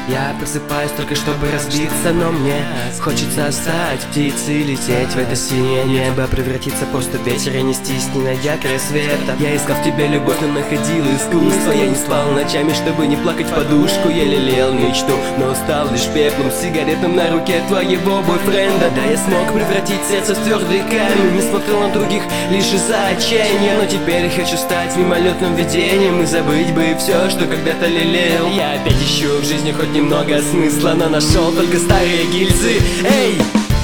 Я просыпаюсь только чтобы разбиться, но мне хочется стать птицей, лететь в это синее небо, превратиться просто в ветер и нестись, не найдя край света. Я искал в тебе любовь, но находил искусство. Я не спал ночами, чтобы не плакать в подушку. Я лелеял мечту, но стал лишь пеплом, сигаретом на руке твоего бойфренда. Да, я смог превратить сердце в твердый камень, не смотрел на других лишь из-за отчаяния. Но теперь хочу стать мимолетным видением и забыть бы все, что когда-то лелеял. Я опять ищу в жизни хоть немного смысла, но нашел только старые гильзы. Эй!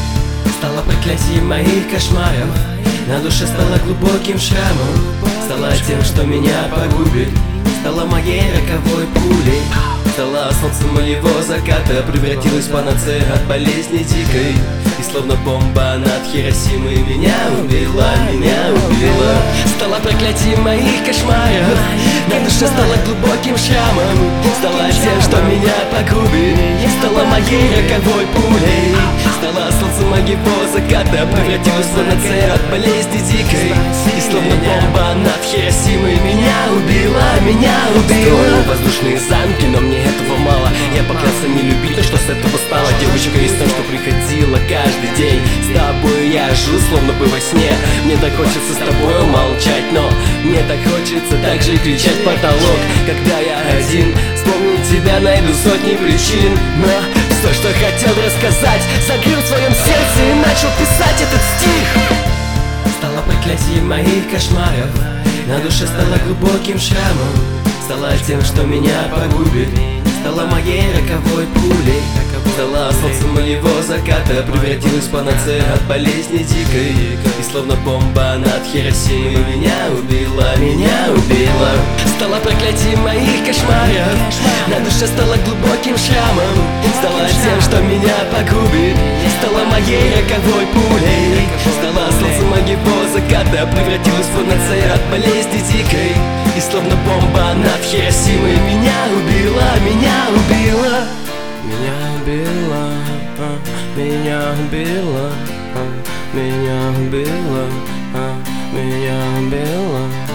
Стало проклятием моих кошмаров, на душе стало глубоким шрамом, стало тем, что меня погубит, стала моей роковой пулей, стала солнцем моего заката, превратилась в панацею от болезни дикой. И словно бомба над Хиросимой меня убила, меня убила. Стала проклятием моих кошмаров, на душе стала глубоким шрамом, стала тем, что меня погубит, стала моей роковой пулей, стала солнцем моего заката, превратилась в панацею от болезни дикой. И словно бомба над Хиросимой меня убила, меня убила. Строю воздушные замки, но мне этого мало. Я поклялся не любить то, что с этого стало. Девочка из того, что приходила каждый день. С тобой я жил, словно бы во сне. Мне так хочется с тобой молчать, но мне так хочется также кричать в потолок. Когда я один, вспомнить тебя найду сотни причин, но все, что хотел рассказать, закрыл в своем сердце и начал писать этот стих. Стало проклятием моих кошмаров, на душе стало глубоким шрамом, стала тем, что меня погубит, стала моей роковой пулей, стала солнцем моего заката, превратилась в панацею от болезни дикой. И словно бомба над Хиросимой меня убила, меня убила. Стала проклятием моих кошмаров, на душе стала глубоким шрамом, стала тем, что меня погубит, стала моей роковой пулей, стала солнцем моего заката, превратилась в панацею от болезни дикой. И словно бомба над Хиросимой меня убила, меня убила. Меня убила, меня убила, меня убила, меня убила.